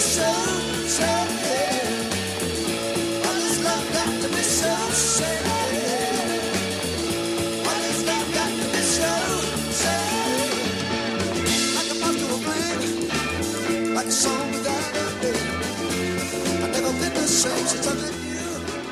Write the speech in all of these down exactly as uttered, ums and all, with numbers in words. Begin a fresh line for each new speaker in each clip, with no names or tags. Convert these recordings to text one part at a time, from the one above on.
so sad? Why does love got to be so sad? Why does love got to be so sad? Like a moth to a flame, like a song without a name. I've never been the same since I met you.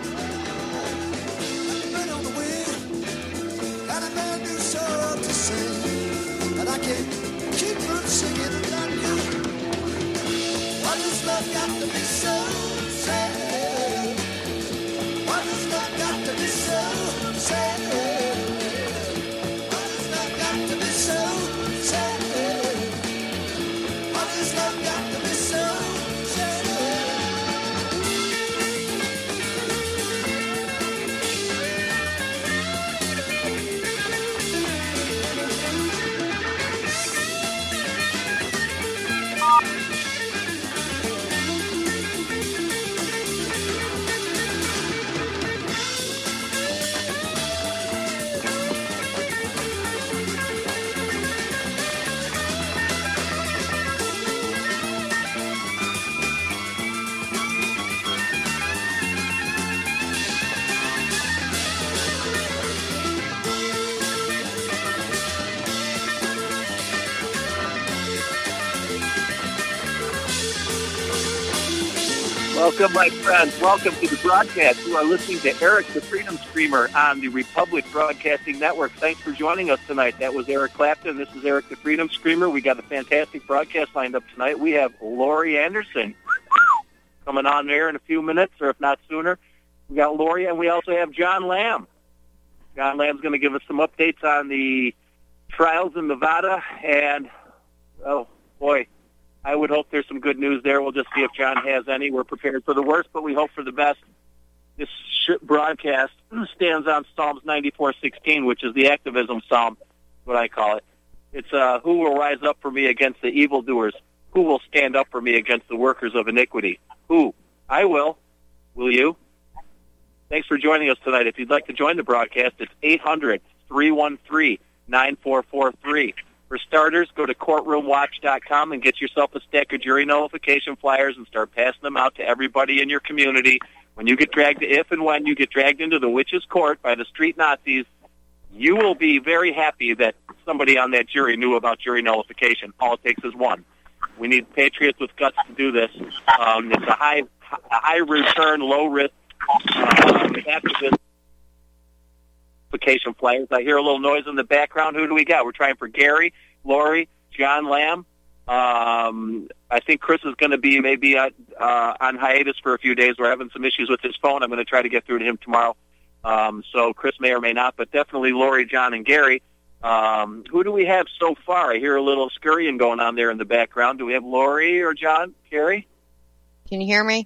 Like a bird on the wing, got a brand new song to sing, and I can't keep from singing without you. Why does love got to be so sad? Why does love got to be so sad? Why does love got to be so sad? Why does love got to be so sad?
Welcome, my friends. Welcome to the broadcast. You are listening to Eric the Freedom Screamer on the Republic Broadcasting Network. Thanks for joining us tonight. That was Eric Clapton. This is Eric the Freedom Screamer. We got a fantastic broadcast lined up tonight. We have Lori Anderson coming on there in a few minutes, or if not sooner. We got Lori, and we also have John Lamb. John Lamb's going to give us some updates on the trials in Nevada, and, oh, boy, I would hope there's some good news there. We'll just see if John has any. We're prepared for the worst, but we hope for the best. This broadcast stands on Psalms ninety-four sixteen, which is the activism psalm, what I call it. It's uh, who will rise up for me against the evildoers? Who will stand up for me against the workers of iniquity? Who? I will. Will you? Thanks for joining us tonight. If you'd like to join the broadcast, it's eight hundred, three one three, nine four four three. For starters, go to courtroom watch dot com and get yourself a stack of jury notification flyers and start passing them out to everybody in your community. When you get dragged, if and when you get dragged into the witch's court by the street Nazis, you will be very happy that somebody on that jury knew about jury nullification. All it takes is one. We need patriots with guts to do this. Um, it's a high, high return, low risk uh, activist. Application flyers. I hear a little noise in the background. Who do we got? We're trying for Gary, Lori, John Lamb. Um, I think Chris is going to be maybe uh, uh, on hiatus for a few days. We're having some issues with his phone. I'm going to try to get through to him tomorrow. Um, so Chris may or may not, but definitely Lori, John, and Gary. Um, who do we have so far? I hear a little scurrying going on there in the background. Do we have Lori or John? Gary?
Can you hear me?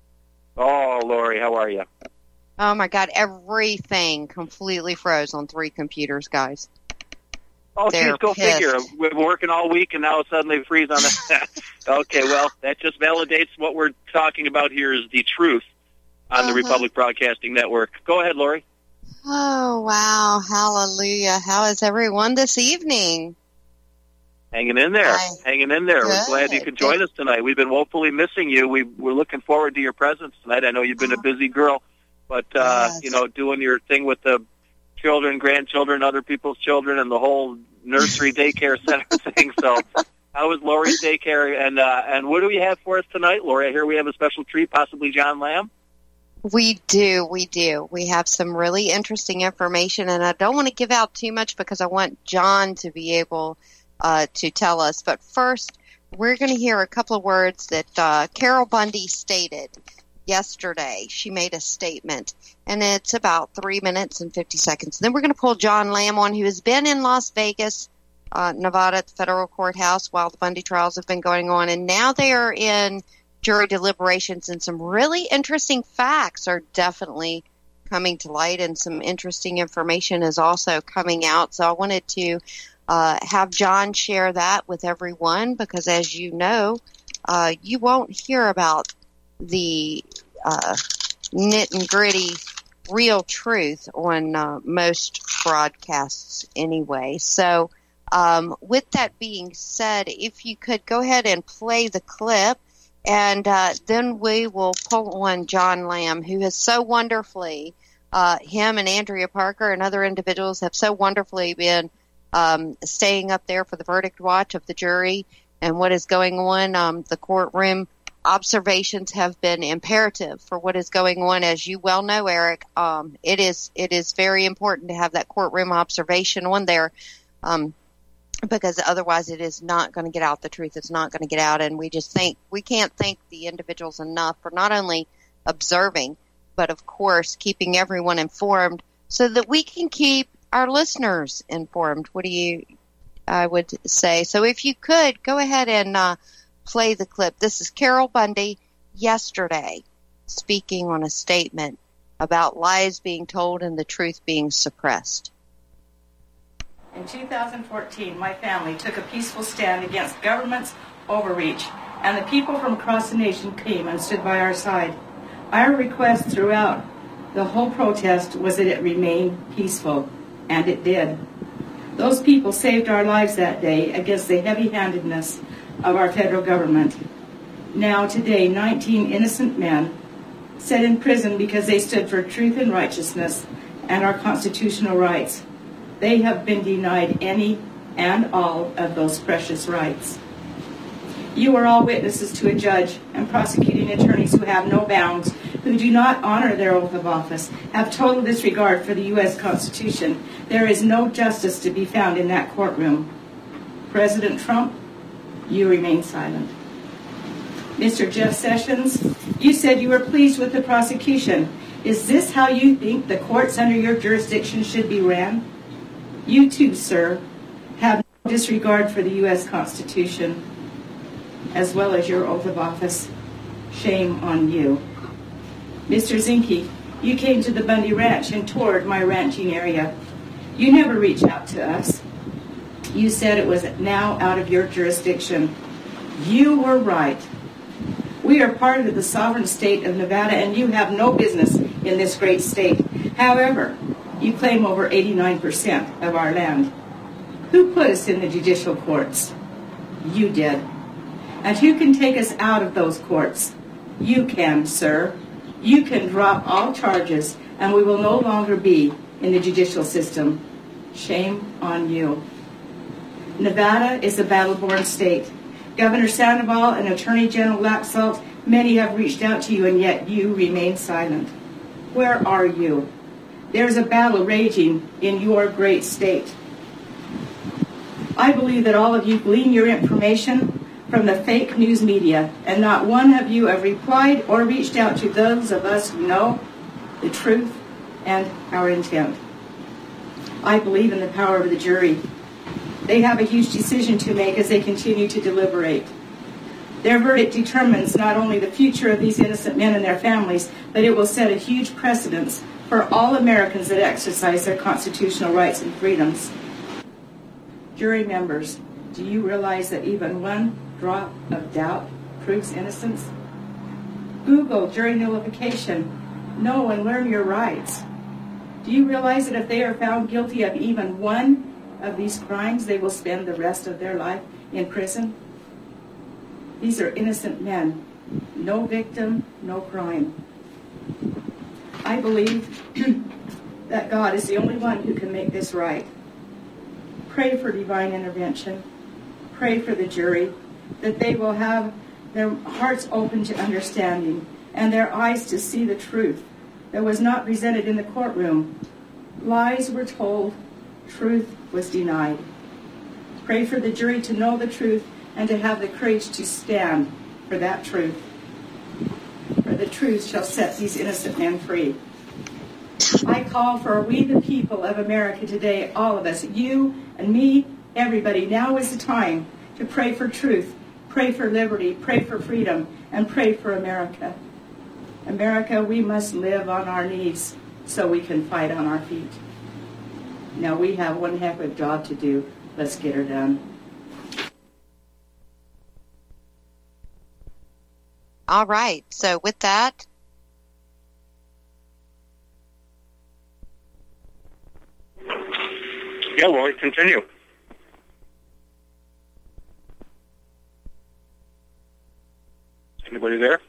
Oh, Lori, how are you?
Oh, my God. Everything completely froze on three computers, guys.
Oh,
They're
geez, go
pissed.
figure. We've been working all week, and now suddenly they freeze on the... Okay, well, that just validates what we're talking about here is the truth on uh-huh. the Republic Broadcasting Network. Go ahead, Lori.
Oh, wow. Hallelujah. How is everyone this evening?
Hanging in there.
Hi.
Hanging in there.
Good.
We're glad you could join
Good.
us tonight. We've been woefully missing you. We, we're looking forward to your presence tonight. I know you've been a busy girl. But, uh,
Yes.
you know, doing your thing with the children, grandchildren, other people's children, and the whole nursery daycare center thing. So how is Lori's daycare? And uh, and what do we have for us tonight, Lori? I hear we have a special treat, possibly John Lamb.
We do. We do. We have some really interesting information, and I don't want to give out too much because I want John to be able uh, to tell us. But first, we're going to hear a couple of words that uh, Carol Bundy stated yesterday. She made a statement, and it's about three minutes and fifty seconds. Then we're going to pull John Lamb on, who has been in Las Vegas, uh, Nevada, at the federal courthouse while the Bundy trials have been going on, and now they are in jury deliberations, and some really interesting facts are definitely coming to light, and some interesting information is also coming out. So I wanted to uh, have John share that with everyone, because as you know, uh, you won't hear about the uh, nit and gritty real truth on uh, most broadcasts anyway. So um, with that being said, if you could go ahead and play the clip, And uh, then we will pull on John Lamb, who has so wonderfully, uh, him and Andrea Parker and other individuals have so wonderfully been um, staying up there for the verdict watch of the jury and what is going on. Um, the courtroom observations have been imperative for what is going on. As you well know, Eric, um, it is it is very important to have that courtroom observation on there. Um, because otherwise it is not going to get out. The truth is not going to get out. And we just think we can't thank the individuals enough for not only observing, but of course, keeping everyone informed so that we can keep our listeners informed. What do you, I would say. So if you could go ahead and uh, play the clip. This is Carol Bundy yesterday speaking on a statement about lies being told and the truth being suppressed.
In two thousand fourteen, my family took a peaceful stand against government's overreach, and the people from across the nation came and stood by our side. Our request throughout the whole protest was that it remain peaceful, and it did. Those people saved our lives that day against the heavy-handedness of our federal government. Now, today, nineteen innocent men sit in prison because they stood for truth and righteousness and our constitutional rights. They have been denied any and all of those precious rights. You are all witnesses to a judge and prosecuting attorneys who have no bounds, who do not honor their oath of office, have total disregard for the U S Constitution. There is no justice to be found in that courtroom. President Trump, you remain silent. Mister Jeff Sessions, you said you were pleased with the prosecution. Is this how you think the courts under your jurisdiction should be ran? You too, sir, have no disregard for the U S Constitution, as well as your oath of office. Shame on you. Mister Zinke, you came to the Bundy Ranch and toured my ranching area. You never reached out to us. You said it was now out of your jurisdiction. You were right. We are part of the sovereign state of Nevada, and you have no business in this great state. However, you claim over eighty-nine percent of our land. Who put us in the judicial courts? You did. And who can take us out of those courts? You can, sir. You can drop all charges, and we will no longer be in the judicial system. Shame on you. Nevada is a battle-born state. Governor Sandoval and Attorney General Laxalt, many have reached out to you, and yet you remain silent. Where are you? There's a battle raging in your great state. I believe that all of you glean your information from the fake news media, and not one of you have replied or reached out to those of us who know the truth and our intent. I believe in the power of the jury. They have a huge decision to make as they continue to deliberate. Their verdict determines not only the future of these innocent men and their families, but it will set a huge precedence for all Americans that exercise their constitutional rights and freedoms. Jury members, do you realize that even one drop of doubt proves innocence? Google jury nullification. Know and learn your rights. Do you realize that if they are found guilty of even one of these crimes, they will spend the rest of their life in prison? These are innocent men. No victim, no crime. I believe that God is the only one who can make this right. Pray for divine intervention. Pray for the jury, that they will have their hearts open to understanding and their eyes to see the truth that was not presented in the courtroom. Lies were told, truth was denied. Pray for the jury to know the truth and to have the courage to stand for that truth. For the truth shall set these innocent men free. I call for we the people of America today, all of us, you and me, everybody. Now is the time to pray for truth, pray for liberty, pray for freedom, and pray for America. America, we must live on our knees so we can fight on our feet. Now we have one heck of a job to do. Let's get her done.
All right. So with that,
yeah, well, continue. Anybody there?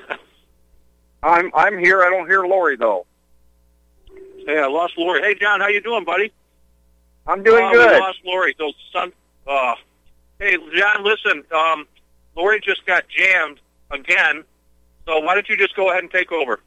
I'm I'm here. I don't hear Lori though.
Hey, I lost Lori. Hey, John, how you doing, buddy?
I'm doing
uh,
good.
We lost Lori. So, son. Uh, hey, John, listen. Um, Lori just got jammed again. So why don't you just go ahead and take over?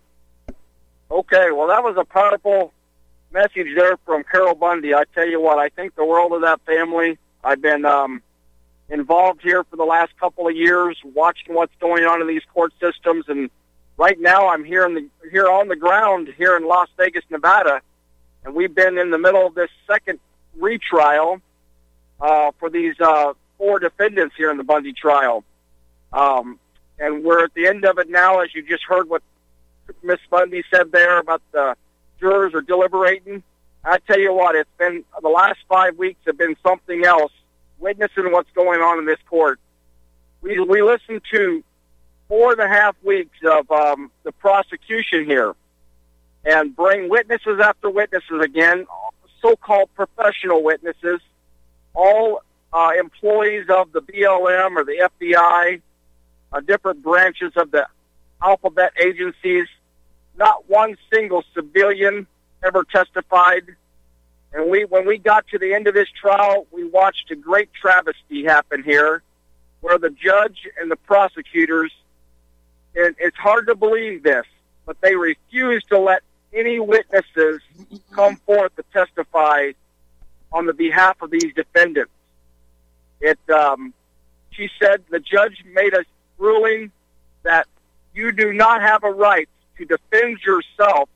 Okay. Well, that was a powerful message there from Carol Bundy. I tell you what, I think the world of that family. I've been um, involved here for the last couple of years, watching what's going on in these court systems, and right now I'm here in the here on the ground here in Las Vegas, Nevada, and we've been in the middle of this second retrial uh, for these uh, four defendants here in the Bundy trial, um, and we're at the end of it now. As you just heard what Miss Bundy said there about the jurors are deliberating. I tell you what, it's been the last five weeks have been something else. Witnessing what's going on in this court, we we listened to four and a half weeks of um, the prosecution here, and bring witnesses after witnesses again, so-called professional witnesses, all uh, employees of the B L M or the F B I, uh, different branches of the alphabet agencies. Not one single civilian ever testified. And we, when we got to the end of this trial, we watched a great travesty happen here, where the judge and the prosecutors, and it's hard to believe this, but they refused to let any witnesses come forth to testify on the behalf of these defendants. It, um, she said the judge made a ruling that you do not have a right to defend yourself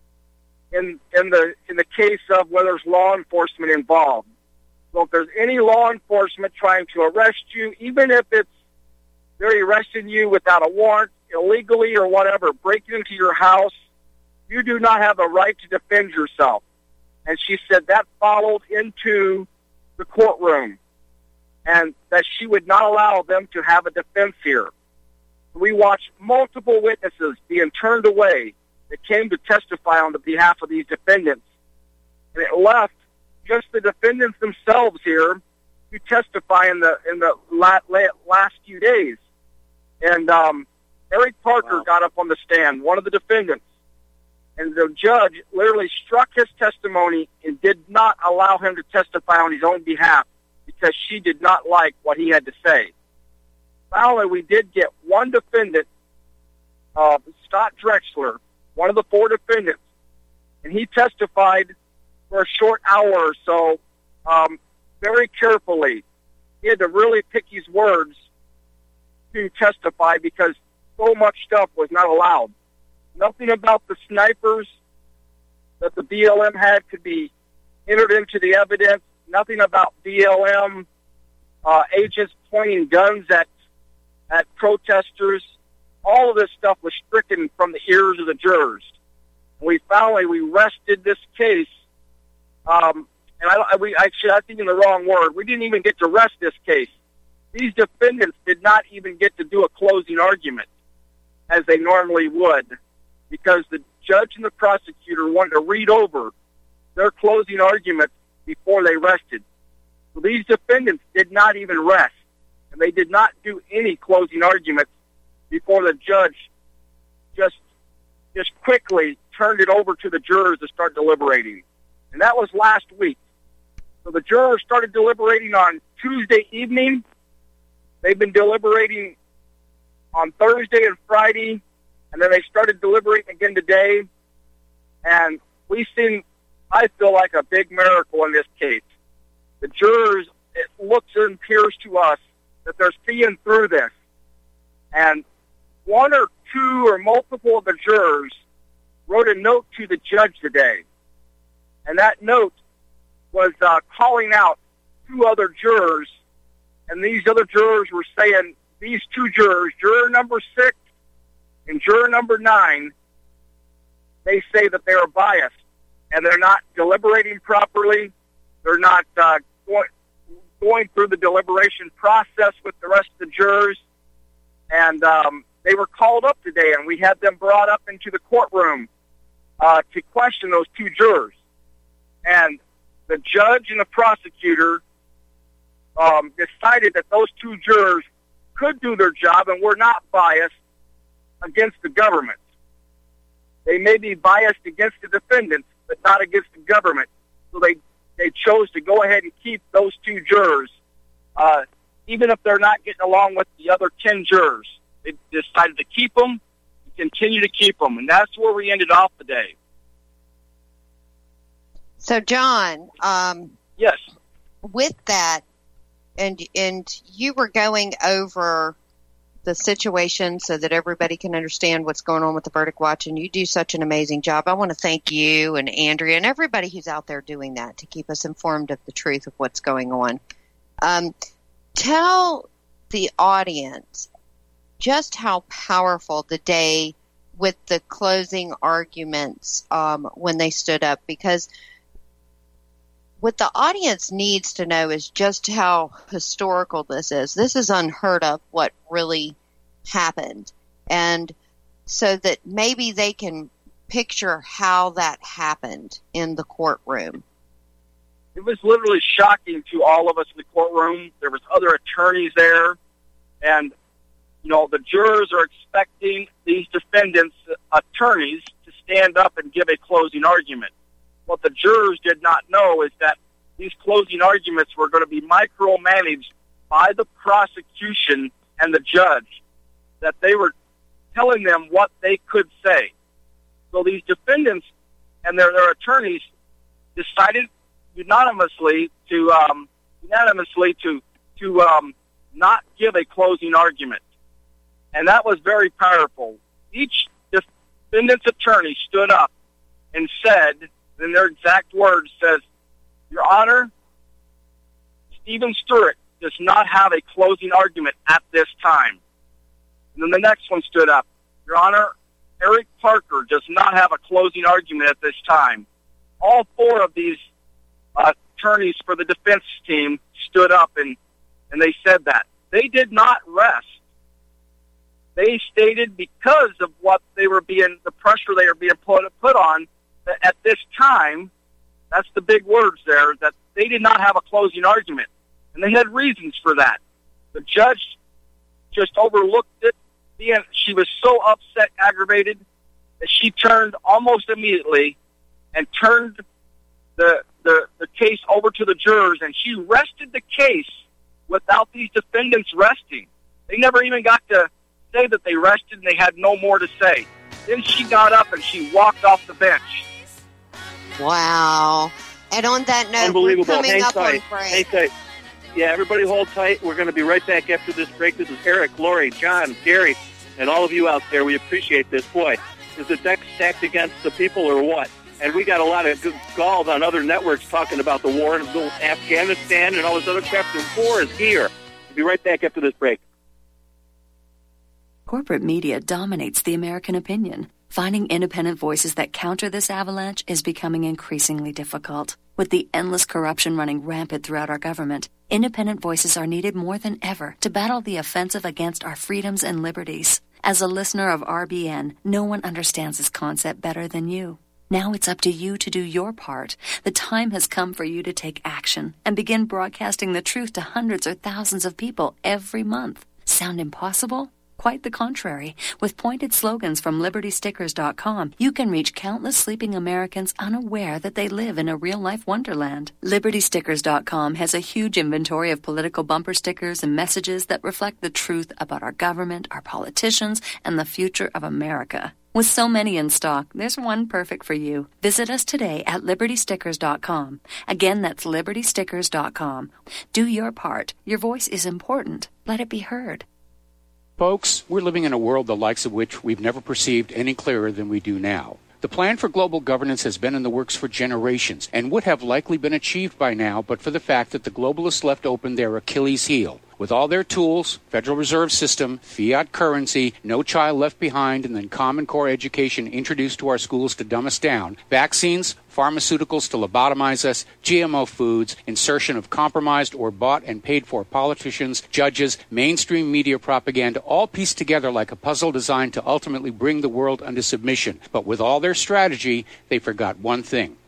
in in the in the case of where there's law enforcement involved. So if there's any law enforcement trying to arrest you, even if it's they're arresting you without a warrant, illegally or whatever, breaking into your house, you do not have a right to defend yourself. And she said that followed into the courtroom, and that she would not allow them to have a defense here. We watched multiple witnesses being turned away that came to testify on the behalf of these defendants. And it left just the defendants themselves here to testify in the in the la- la- last few days. And um, Eric Parker wow. got up on the stand, one of the defendants, and the judge literally struck his testimony and did not allow him to testify on his own behalf because she did not like what he had to say. Finally, we did get one defendant, uh, Scott Drexler, one of the four defendants, and he testified for a short hour or so, um, very carefully. He had to really pick his words to testify because so much stuff was not allowed. Nothing about the snipers that the B L M had could be entered into the evidence. Nothing about B L M uh, agents pointing guns at at protesters. All of this stuff was stricken from the ears of the jurors. We finally, we rested this case, um, and I, I, we actually, I think in the wrong word. We didn't even get to rest this case. These defendants did not even get to do a closing argument, as they normally would, because the judge and the prosecutor wanted to read over their closing argument before they rested. So these defendants did not even rest, and they did not do any closing arguments before the judge just just quickly turned it over to the jurors to start deliberating. And that was last week. So the jurors started deliberating on Tuesday evening. They've been deliberating on Thursday and Friday, and then they started deliberating again today. And we've seen, I feel like, a big miracle in this case. The jurors, it looks and appears to us that they're seeing through this. And one or two or multiple of the jurors wrote a note to the judge today. And that note was uh, calling out two other jurors. And these other jurors were saying, these two jurors, juror number six and juror number nine, they say that they are biased and they're not deliberating properly. They're not uh, going, going through the deliberation process with the rest of the jurors. And um, they were called up today, and we had them brought up into the courtroom uh, to question those two jurors. And the judge and the prosecutor um, decided that those two jurors could do their job and were not biased against the government. They may be biased against the defendants, but not against the government. So they, they chose to go ahead and keep those two jurors, uh, even if they're not getting along with the other ten jurors. They decided to keep them and continue to keep them, and that's where we ended off today.
So, John, um,
yes,
with that, and and you were going over the situation so that everybody can understand what's going on with the Verdict Watch, and you do such an amazing job. I want to thank you and Andrea and everybody who's out there doing that to keep us informed of the truth of what's going on. Um, tell the audience just how powerful the day with the closing arguments um, when they stood up, because what the audience needs to know is just how historical this is. This is unheard of, what really happened. And so that maybe they can picture how that happened in the courtroom.
It was literally shocking to all of us in the courtroom. There was other attorneys there, and, you know, the jurors are expecting these defendants' attorneys to stand up and give a closing argument. What the jurors did not know is that these closing arguments were going to be micromanaged by the prosecution and the judge, that they were telling them what they could say. So these defendants and their, their attorneys decided unanimously to um, unanimously to to um, not give a closing argument, and that was very powerful. Each defendant's attorney stood up and said, in their exact words, says, "Your Honor, Stephen Stewart does not have a closing argument at this time." And then the next one stood up, "Your Honor, Eric Parker does not have a closing argument at this time." All four of these uh, attorneys for the defense team stood up and, and they said that. They did not rest. They stated, because of what they were being, the pressure they were being put, put on, that at this time, that's the big words there, that they did not have a closing argument. And they had reasons for that. The judge just overlooked it. Being, she was so upset, aggravated, that she turned almost immediately and turned the, the, the case over to the jurors, and she rested the case without these defendants resting. They never even got to say that they rested, and they had no more to say. Then she got up and she walked off the bench.
Wow. And on that note, we're coming
Hang
up
tight.
on break.
Hang tight. Yeah, everybody hold tight. We're going to be right back after this break. This is Eric, Lori, John, Gary, and all of you out there. We appreciate this. Boy, is the deck stacked against the people or what? And we got a lot of good calls on other networks talking about the war in Afghanistan and all this other crap. The war is here. We'll be right back after this break.
Corporate media dominates the American opinion. Finding independent voices that counter this avalanche is becoming increasingly difficult. With the endless corruption running rampant throughout our government, independent voices are needed more than ever to battle the offensive against our freedoms and liberties. As a listener of R B N, no one understands this concept better than you. Now it's up to you to do your part. The time has come for you to take action and begin broadcasting the truth to hundreds or thousands of people every month. Sound impossible? Quite the contrary. With pointed slogans from Liberty Stickers dot com, you can reach countless sleeping Americans unaware that they live in a real-life wonderland. Liberty Stickers dot com has a huge inventory of political bumper stickers and messages that reflect the truth about our government, our politicians, and the future of America. With so many in stock, there's one perfect for you. Visit us today at Liberty Stickers dot com. Again, that's Liberty Stickers dot com. Do your part. Your voice is important. Let it be heard.
Folks, we're living in a world the likes of which we've never perceived any clearer than we do now. The plan for global governance has been in the works for generations and would have likely been achieved by now but for the fact that the globalists left open their Achilles heel. With all their tools, Federal Reserve System, fiat currency, no child left behind, and then Common Core education introduced to our schools to dumb us down, vaccines, pharmaceuticals to lobotomize us, G M O foods, insertion of compromised or bought and paid for politicians, judges, mainstream media propaganda, all pieced together like a puzzle designed to ultimately bring the world under submission. But with all their strategy, they forgot one thing.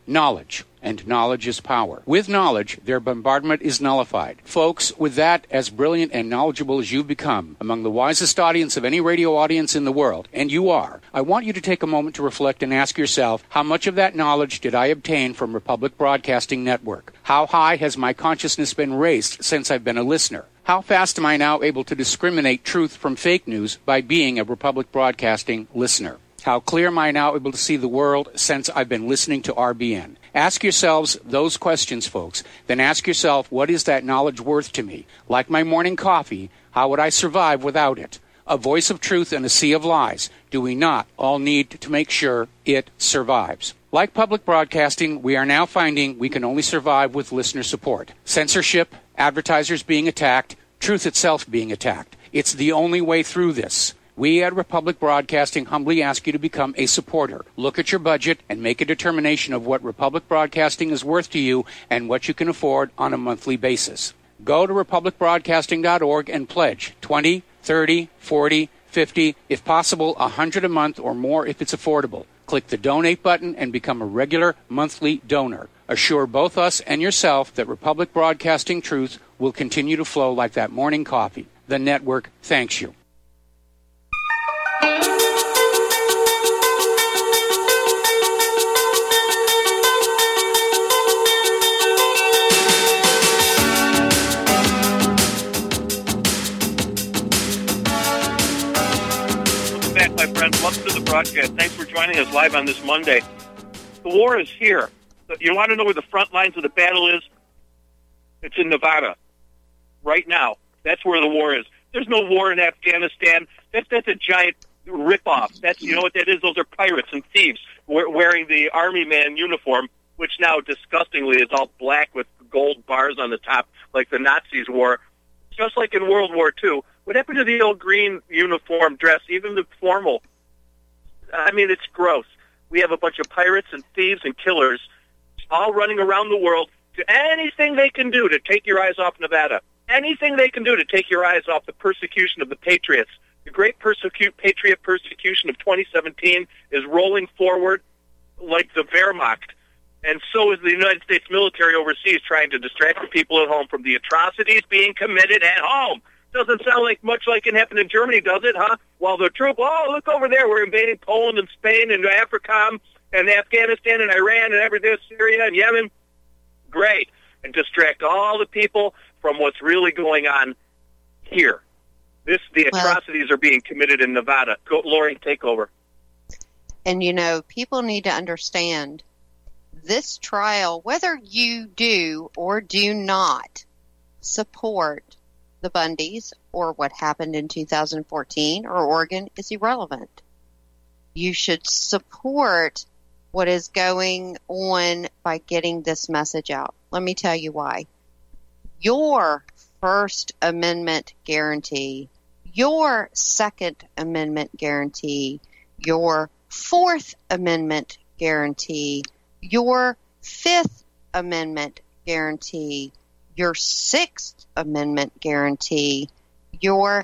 knowledge. And knowledge is power. With knowledge, their bombardment is nullified. Folks, with that, as brilliant and knowledgeable as you've become, among the wisest audience of any radio audience in the world, and you are, I want you to take a moment to reflect and ask yourself, how much of that knowledge did I obtain from Republic Broadcasting Network? How high has my consciousness been raised since I've been a listener? How fast am I now able to discriminate truth from fake news by being a Republic Broadcasting listener? How clear am I now able to see the world since I've been listening to R B N? Ask yourselves those questions, folks. Then ask yourself, what is that knowledge worth to me? Like my morning coffee, how would I survive without it? A voice of truth in a sea of lies. Do we not all need to make sure it survives? Like public broadcasting, we are now finding we can only survive with listener support. Censorship, advertisers being attacked, truth itself being attacked. It's the only way through this. We at Republic Broadcasting humbly ask you to become a supporter. Look at your budget and make a determination of what Republic Broadcasting is worth to you and what you can afford on a monthly basis. Go to republic broadcasting dot org and pledge twenty, thirty, forty, fifty, if possible one hundred a month or more if it's affordable. Click the donate button and become a regular monthly donor. Assure both us and yourself that Republic Broadcasting truth will continue to flow like that morning coffee. The network thanks you.
My friends, welcome to the broadcast. Thanks for joining us live on this Monday. The war is here. You want to know where the front lines of the battle is? It's in Nevada. Right now. That's where the war is. There's no war in Afghanistan. That's, that's a giant ripoff. That's, you know what that is? Those are pirates and thieves wearing the army man uniform, which now disgustingly is all black with gold bars on the top like the Nazis wore. Just like in World War Two. What happened to the old green uniform dress, even the formal? I mean, it's gross. We have a bunch of pirates and thieves and killers all running around the world to anything they can do to take your eyes off Nevada. Anything they can do to take your eyes off the persecution of the patriots. The great persecute, patriot persecution of twenty seventeen is rolling forward like the Wehrmacht. And so is the United States military overseas trying to distract the people at home from the atrocities being committed at home. Doesn't sound like much like it happened in Germany, does it, huh? While the troop, oh, look over there, we're invading Poland and Spain and Africa and Afghanistan and Iran and everything, Syria and Yemen. Great. And distract all the people from what's really going on here. This, the atrocities well, are being committed in Nevada. Go, Lori, take over.
And, you know, people need to understand this trial, whether you do or do not support the Bundys or what happened in two thousand fourteen or Oregon, is irrelevant. You should support what is going on by getting this message out. Let me tell you why. Your First Amendment guarantee, your Second Amendment guarantee, your Fourth Amendment guarantee, your Fifth Amendment guarantee, your Sixth Amendment guarantee, your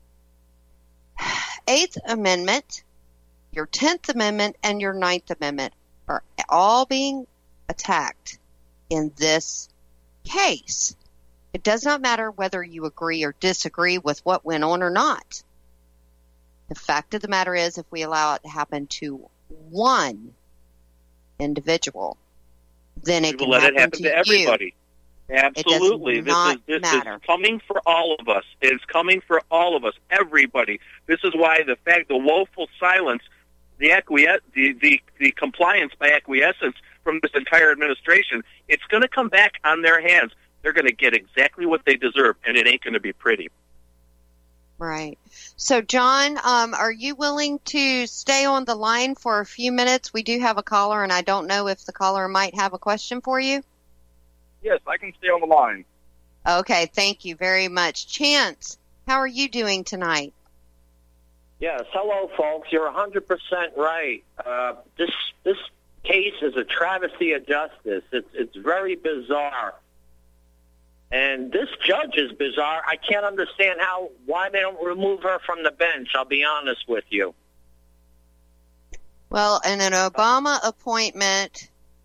Eighth Amendment, your Tenth Amendment, and your Ninth Amendment are all being attacked in this case. It does not matter whether you agree or disagree with what went on or not. The fact of the matter is, if we allow it to happen to one individual, then it
we
can
will let
happen
it happen to, to everybody.
You.
Absolutely. This is this matter. is coming for all of us. It's coming for all of us, everybody. This is why the fact, the woeful silence, the acquiesce, the, the, the compliance by acquiescence from this entire administration, it's going to come back on their hands. They're going to get exactly what they deserve, and it ain't going to be pretty.
Right. So, John, um, are you willing to stay on the line for a few minutes? We do have a caller, and I don't know if the caller might have a question for you.
Yes, I can stay on the line.
Okay, thank you very much. Chance, how are you doing tonight?
Yes, hello, folks. You're one hundred percent right. Uh, this this case is a travesty of justice. It's it's very bizarre. And this judge is bizarre. I can't understand how why they don't remove her from the bench, I'll be honest with you.
Well, in an Obama appointment,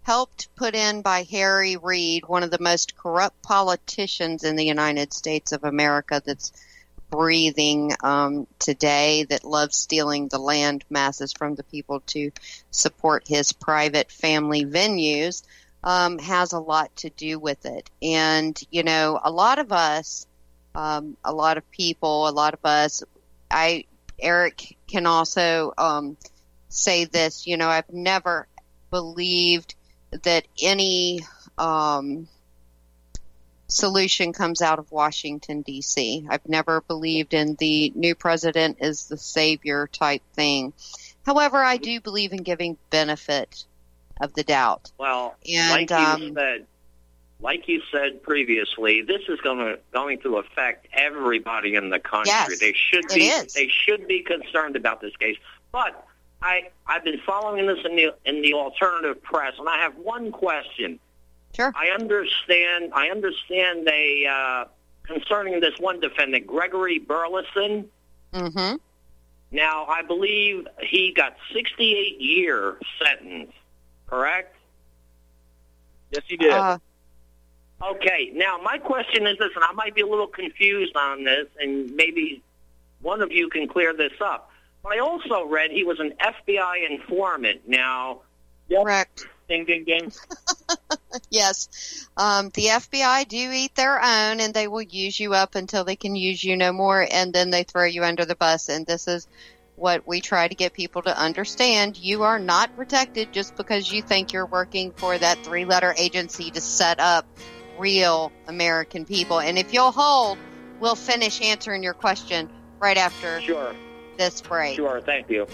helped put in by Harry Reid, one of the most corrupt politicians in the United States of America that's breathing um, today, that loves stealing the land masses from the people to support his private family venues, um, has a lot to do with it. And, you know, a lot of us, um, a lot of people, a lot of us, I, Eric can also um, say this, you know, I've never believed that any um, solution comes out of Washington, D C. I've never believed in the new president is the savior type thing. However, I do believe in giving benefit of the doubt.
Well,
and,
like you
um,
said, like you said previously, this is going to going to affect everybody in the country.
Yes,
they should
it
be
is.
they should be concerned about this case. But I I've been following this in the in the alternative press, and I have one question.
Sure.
I understand. I understand they uh, concerning this one defendant, Gregory Burleson.
Mm-hmm.
Now, I believe he got sixty-eight year sentence. Correct?
Yes, he did.
Uh,
Okay. Now, my question is this, and I might be a little confused on this, and maybe one of you can clear this up. But I also read he was an F B I informant. Now,
Yep.
correct.
Ding, ding, ding.
Yes. Um, the F B I do eat their own, and they will use you up until they can use you no more, and then they throw you under the bus. And this is what we try to get people to understand. You are not protected just because you think you're working for that three-letter agency to set up real American people. And if you'll hold, we'll finish answering your question right after
sure.
this break.
Sure. Thank you.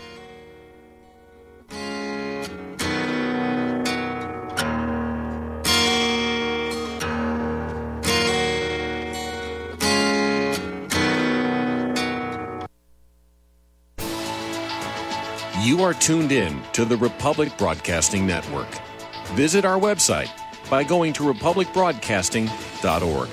You are tuned in to the Republic Broadcasting Network. Visit our website by going to republic broadcasting dot org.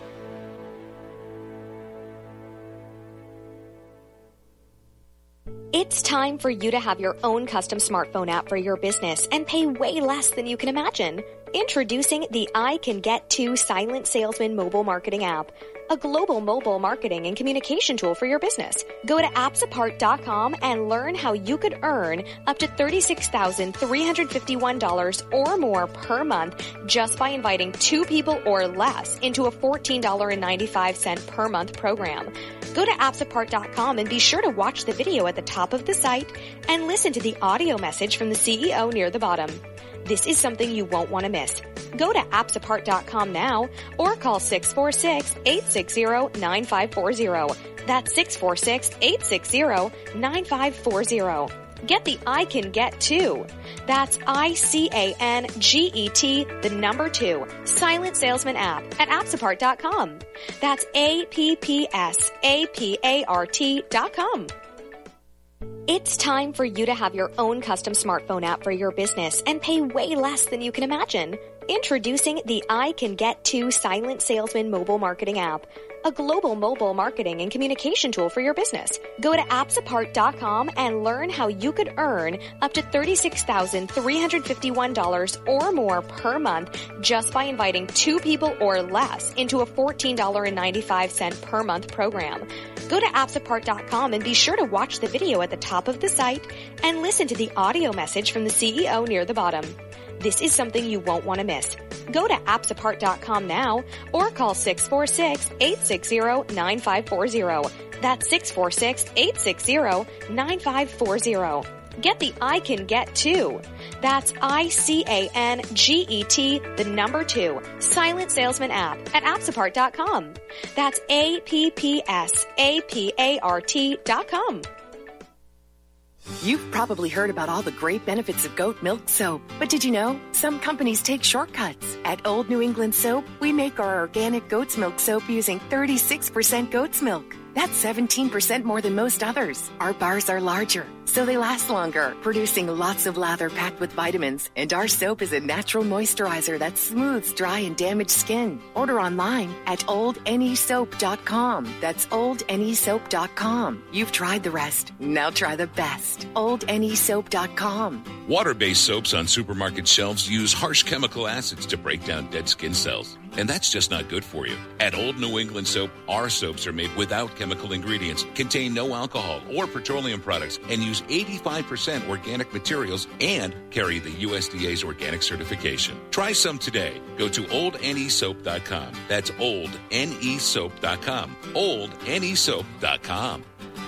It's time for you to have your own custom smartphone app for your business and pay way less than you can imagine. Introducing the I Can Get To Silent Salesman mobile marketing app, a global mobile marketing and communication tool for your business. Go to apps apart dot com and learn how you could earn up to thirty-six thousand three hundred fifty-one dollars or more per month just by inviting two people or less into a fourteen dollars and ninety-five cents per month program. Go to apps apart dot com and be sure to watch the video at the top of the site and listen to the audio message from the C E O near the bottom. This is something you won't want to miss. Go to apps apart dot com now or call six four six, eight six zero, nine five four zero. That's six four six, eight six zero, nine five four zero. Get the I Can Get To. That's I C A N G E T, the number two, Silent Salesman app at apps apart dot com. That's A P P S A P A R T dot com. It's time for you to have your own custom smartphone app for your business and pay way less than you can imagine. Introducing the I Can Get To Silent Salesman mobile marketing app, a global mobile marketing and communication tool for your business. Go to apps apart dot com and learn how you could earn up to thirty-six thousand three hundred fifty-one dollars or more per month just by inviting two people or less into a fourteen dollars and ninety-five cents per month program. Go to apps apart dot com and be sure to watch the video at the top of the site and listen to the audio message from the C E O near the bottom. This is something you won't want to miss. Go to apps apart dot com now or call six four six, eight six zero, nine five four zero. That's six four six, eight six zero, nine five four zero. Get the I Can Get To. That's I C A N G E T, the number two, Silent Salesman app at apps apart dot com. That's A P P S A P A R T dot com.
You've probably heard about all the great benefits of goat milk soap, but did you know some companies take shortcuts? At Old New England Soap, we make our organic goat's milk soap using thirty-six percent goat's milk. That's seventeen percent more than most others. Our bars are larger, so they last longer, producing lots of lather packed with vitamins. And our soap is a natural moisturizer that smooths dry and damaged skin. Order online at old ne soap dot com. That's old ne soap dot com. You've tried the rest. Now try the best. old ne soap dot com.
Water-based soaps on supermarket shelves use harsh chemical acids to break down dead skin cells, and that's just not good for you. At Old New England Soap, our soaps are made without chemical ingredients, contain no alcohol or petroleum products, and use eighty-five percent organic materials and carry the U S D A's organic certification. Try some today. Go to old n e soap dot com. That's old n e soap dot com. old n e soap dot com.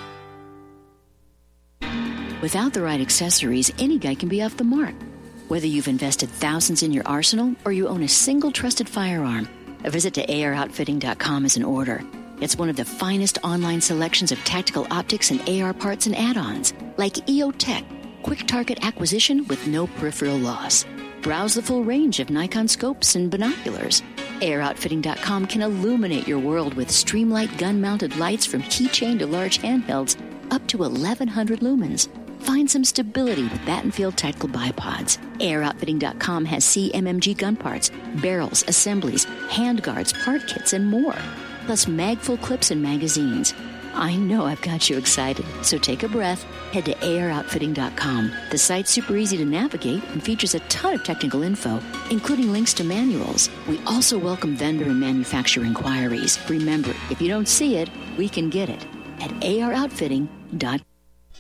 Without the right accessories, any guy can be off the mark. Whether you've invested thousands in your arsenal or you own a single trusted firearm, a visit to A R outfitting dot com is in order. It's one of the finest online selections of tactical optics and A R parts and add-ons, like E O Tech, quick target acquisition with no peripheral loss. Browse the full range of Nikon scopes and binoculars. A R outfitting dot com can illuminate your world with Streamlight gun-mounted lights from keychain to large handhelds up to eleven hundred lumens. Find some stability with Battenfield Tactical Bipods. A R outfitting dot com has C M M G gun parts, barrels, assemblies, handguards, part kits, and more. Plus mag-full clips and magazines. I know I've got you excited, so take a breath. Head to A R outfitting dot com. The site's super easy to navigate and features a ton of technical info, including links to manuals. We also welcome vendor and manufacturer inquiries. Remember, if you don't see it, we can get it at A R outfitting dot com.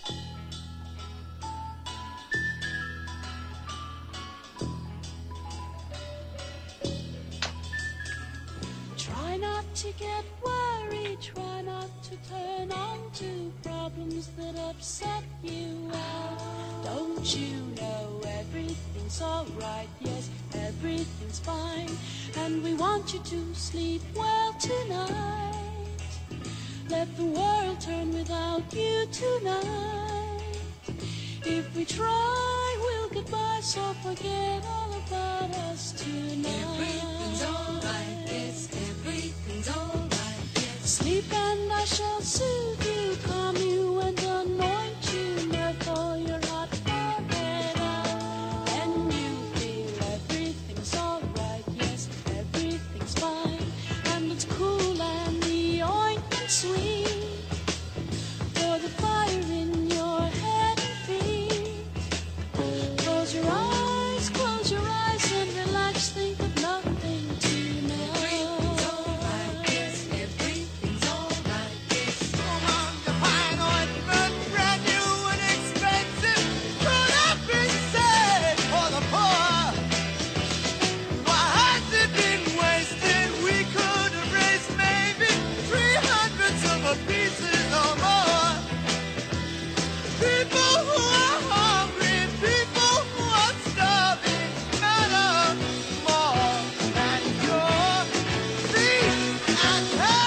To get worried, try not to turn on to problems that upset you. Well, don't you know everything's alright? Yes, everything's fine, and we want you to sleep well tonight. Let the world turn without you tonight. If we try, we'll get by, so forget all about us tonight. Everything's alright, yes, everything's alright, yes. Sleep and I shall soothe you, calm you and anoint you, therefore your hot forehead out. And you feel everything's alright, yes, everything's fine, and it's cool and the ointment sweet, for the fire in your head and feet. Close your eyes, close your eyes and relax, think of nothing tonight. Everything's alright, yes, everything's alright, yes. Come on, the fine ointment, brand new and expensive, could have been saved for the poor. Why has it been wasted? We could have raised maybe three hundredths of a pieces or more. People who are hungry, people who are starving, matter more than your feet and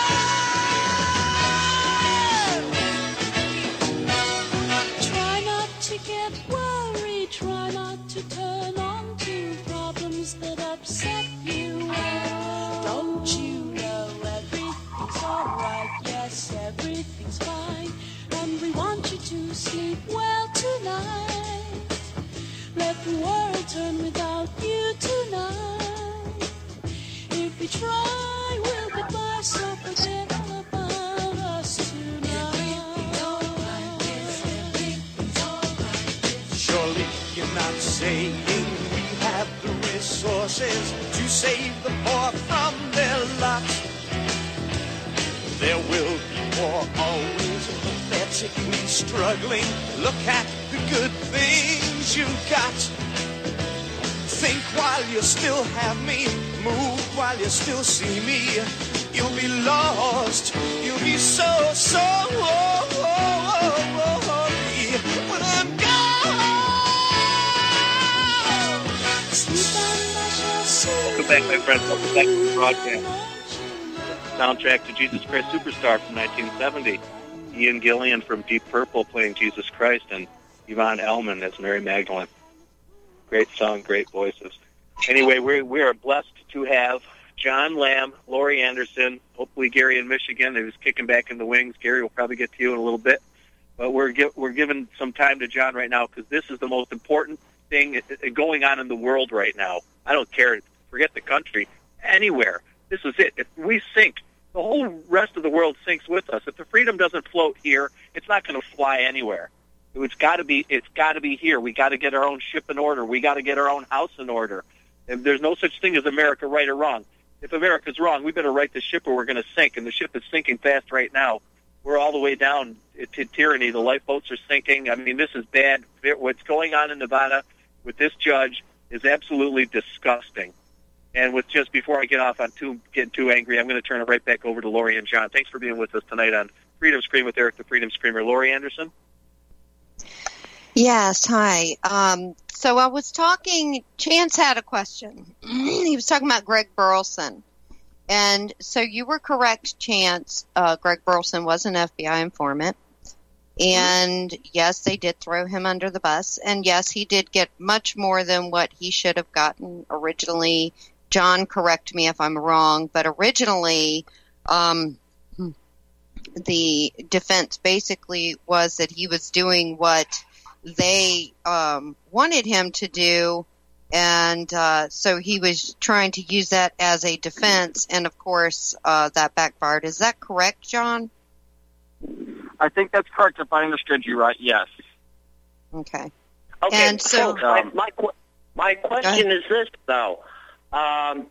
head. Try not to get worried, try not to turn on to problems that upset you. Don't you know everything's alright? Yes, everything's fine, and we want you to sleep well tonight. Let the world turn without you tonight. If we try, we'll get by, so forget all about us tonight. Everything's alright, yes, everything's alright, yes.
Surely you're not saying we have the resources to save the poor from their lot. There will be more, always pathetically struggling. Look at the good things you got. Think while you still have me, move while you still see me. You'll be lost, you'll be so, so lonely when I'm gone.
Sleep and I shall soothe
Welcome back, my friends. Welcome back to the broadcast. Soundtrack to Jesus Christ Superstar from nineteen seventy. Ian Gillan from Deep Purple playing Jesus Christ, and Yvonne Elliman as Mary Magdalene. Great song, great voices. Anyway, we we are blessed to have John Lamb, Laurie Anderson, hopefully Gary in Michigan, who's kicking back in the wings. Gary will probably get to you in a little bit. But we're gi- we're giving some time to John right now because this is the most important thing going on in the world right now. I don't care. Forget the country. Anywhere. This is it. If we sink, the whole rest of the world sinks with us. If the Freedom doesn't float here, it's not going to fly anywhere. It's got to be. It's got to be here. We got to get our own ship in order. We got to get our own house in order. And there's no such thing as America right or wrong. If America's wrong, we better right the ship or we're going to sink. And the ship is sinking fast right now. We're all the way down to tyranny. The lifeboats are sinking. I mean, this is bad. What's going on in Nevada with this judge is absolutely disgusting. And with just before I get off on too getting too angry, I'm going to turn it right back over to Lori and John. Thanks for being with us tonight on Freedom Scream with Eric the Freedom Screamer. Lori Anderson.
Yes, hi. Um, so I was talking, Chance had a question. He was talking about Greg Burleson. And so you were correct, Chance. Uh, Greg Burleson was an F B I informant. And yes, they did throw him under the bus. And yes, he did get much more than what he should have gotten originally. John, correct me if I'm wrong, but originally um, the defense basically was that he was doing what they um, wanted him to do, and uh, so he was trying to use that as a defense, and of course uh, that backfired. Is that correct, John?
I think that's correct if I understood you right, yes.
Okay.
Okay,
and so,
so my, my, my question is this, though. Um,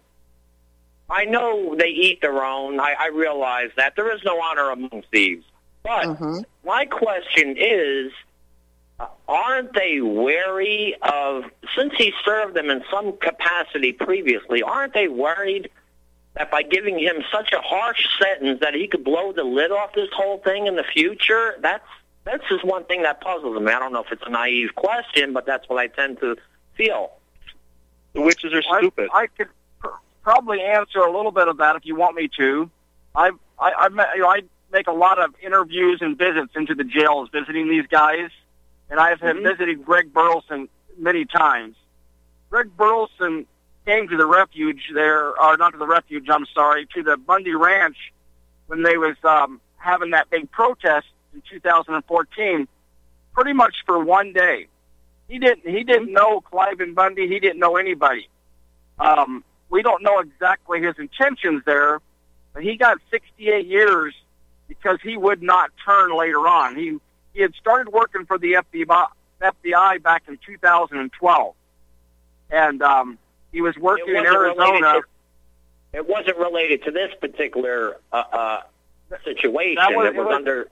I know they eat their own. I, I realize that. There is no honor among thieves. But
mm-hmm.
my question is, uh, aren't they wary of, since he served them in some capacity previously, aren't they worried that by giving him such a harsh sentence that he could blow the lid off this whole thing in the future? That's that's just one thing that puzzles me. I don't know if it's a naive question, but that's what I tend to feel.
The witches are stupid.
I, I could pr- probably answer a little bit of that if you want me to. I I I, you know, I make a lot of interviews and visits into the jails, visiting these guys, and I have mm-hmm. visited Greg Burleson many times. Greg Burleson came to the refuge there, or not to the refuge, I'm sorry, to the Bundy Ranch when they was um, having that big protest in two thousand fourteen, pretty much for one day. He didn't. He didn't know Cliven Bundy. He didn't know anybody. Um, we don't know exactly his intentions there, but he got sixty-eight years because he would not turn later on. He he had started working for the F B I, F B I back in two thousand twelve, and um, he was working in Arizona.
To, it wasn't related to this particular uh, uh, situation.
That was,
it, was
it was
under.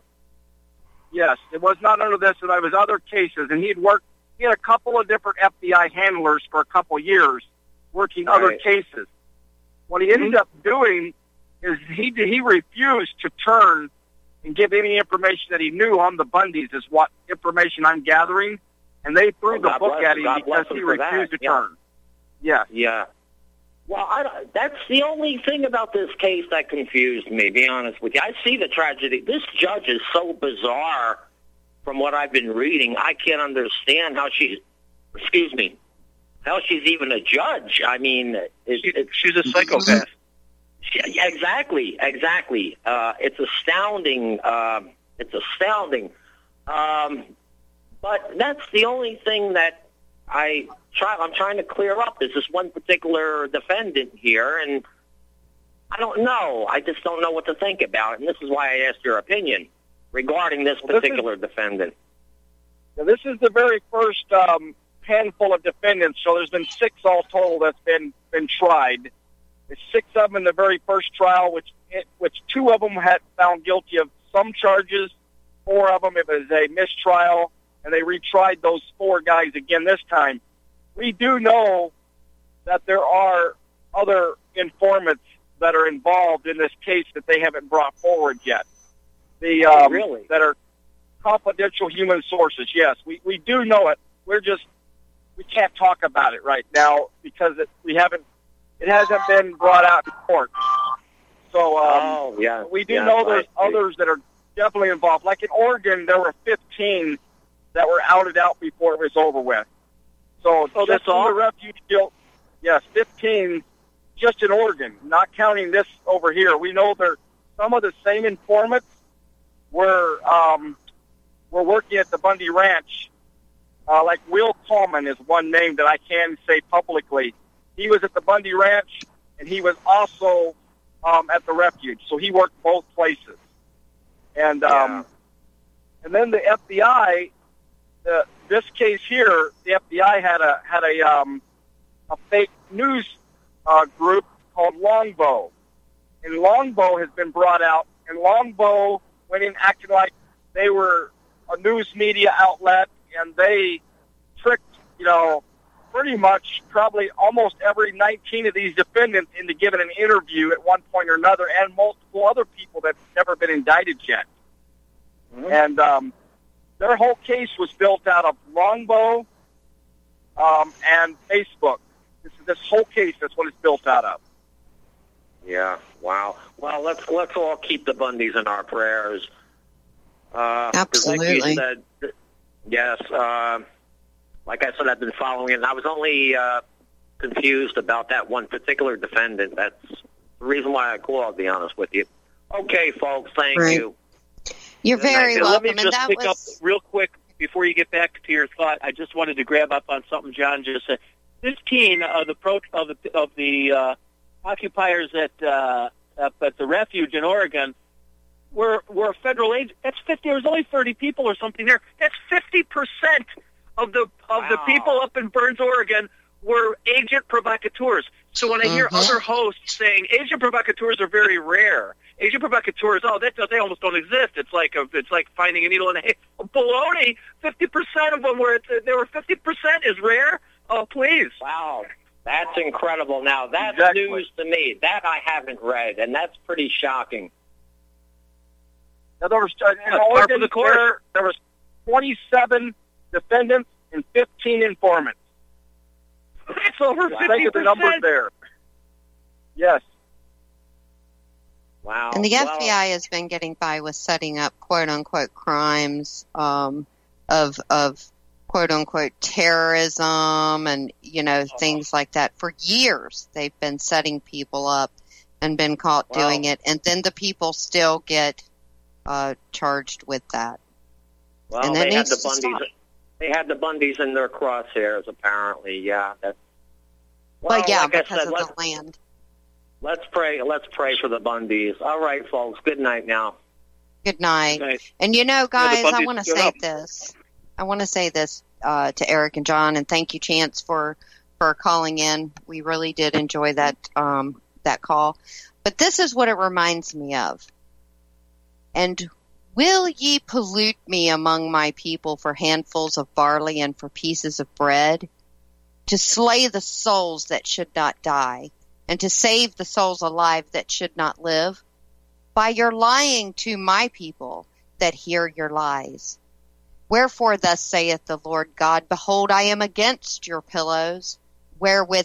Yes, it was not under this, but there was other cases, and he'd worked. He had a couple of different F B I handlers for a couple of years working
right.
other cases. What he ended up doing is he he refused to turn and give any information that he knew on the Bundys, is what information I'm gathering, and they threw
oh,
the
God
book
bless
at
him.
him
God
because
him
he
that.
refused to
yeah.
turn. Yes.
Yeah. Well, I, don't- that's the only thing about this case that confused me, to be honest with you. I see the tragedy. This judge is so bizarre from what I've been reading. I can't understand how she's, excuse me, how she's even a judge. I mean, it, it,
she's a psychopath.
She, yeah, exactly, exactly. Uh, it's astounding. Uh, it's astounding. Um, but that's the only thing that I try. I'm trying to clear up. Is this one particular defendant here, and I don't know. I just don't know what to think about it, and this is why I asked your opinion regarding this
Well, this
particular
is,
defendant.
Now, this is the very first um, handful of defendants, so there's been six all total that's been been tried. There's six of them in the very first trial, which which two of them had found guilty of some charges. Four of them, it was a mistrial, and they retried those four guys again this time. We do know that there are other informants that are involved in this case that they haven't brought forward yet. The um,
oh, really?
That are confidential human sources. Yes, we, we do know it. We're just we can't talk about it right now because it, we haven't. It hasn't been brought out in court. So um,
oh, yeah.
we do
yeah,
know there's
I
others that are definitely involved. Like in Oregon, there were fifteen that were outed out before it was over with. So
oh,
just
that's
in
all?
the refuge guilt, yes, fifteen just in Oregon, not counting this over here. We know there some of the same informants were um, were working at the Bundy Ranch. Uh, like Will Coleman is one name that I can say publicly. He was at the Bundy Ranch, and he was also um, at the refuge. So he worked both places. And um,
Yeah.
and then the F B I the, this case here, the F B I had a had a um, a fake news uh, group called Longbow, and Longbow has been brought out, and Longbow went in acting like they were a news media outlet, and they tricked, you know, pretty much probably almost every nineteen of these defendants into giving an interview at one point or another, and multiple other people that have never been indicted yet. Mm-hmm. And um, their whole case was built out of Longbow um, and Facebook. This, this whole case, that's what it's built out of.
Yeah, wow. Well, let's let's all keep the Bundys in our prayers. Uh,
Absolutely.
Like you said, yes. Uh, like I said, I've been following it, and I was only uh, confused about that one particular defendant. That's the reason why I called, to be honest with you. Okay, folks, thank
right.
you.
You're
Good
very
night.
welcome.
Let me just
and that
pick
was...
up real quick before you get back to your thought. I just wanted to grab up on something John just said. Fifteen of the pro of the of the uh, occupiers at uh, up at the refuge in Oregon were were federal agents. That's fifty. There was only thirty people or something there. That's fifty percent of the of
Wow.
the people up in Burns, Oregon, were agent provocateurs. So when I hear
Mhm.
other hosts saying agent provocateurs are very rare, agent provocateurs, oh, that, they almost don't exist. It's like a, it's like finding a needle in a hay. Baloney. Fifty percent of them were there were fifty percent is rare. Oh, please.
Wow, that's incredible. Now, that's
Exactly.
news to me. That I haven't read, and that's pretty shocking.
Now, there was, uh, in
That's par for
Oregon,
the course.
there, there was twenty-seven defendants and fifteen informants.
That's over
Think
fifty
of the numbers
percent.
there. Yes.
Wow.
And the
well,
F B I has been getting by with setting up quote unquote crimes um, of of quote unquote terrorism and you know things like that for years. They've been setting people up and been caught
Wow.
doing it, and then the people still get uh, charged with that.
Well,
and that
they had
needs
the
to
Bundys.
stop.
They had the Bundys in their crosshairs, apparently. Yeah. That's, well,
Well, yeah,
like I
because
said,
of
let's,
the land.
let's pray. Let's pray for the Bundys. All right, folks. Good night now.
Good night.
Nice.
And you know, guys, I
Bundys
want to
stood
say
up.
this. I want to say this uh, to Eric and John, and thank you, Chance, for for calling in. We really did enjoy that um, that call. But this is what it reminds me of. And will ye pollute me among my people for handfuls of barley and for pieces of bread, to slay the souls that should not die, and to save the souls alive that should not live? By your lying to my people that hear your lies. Wherefore thus saith the Lord God, behold, I am against your pillows, wherewith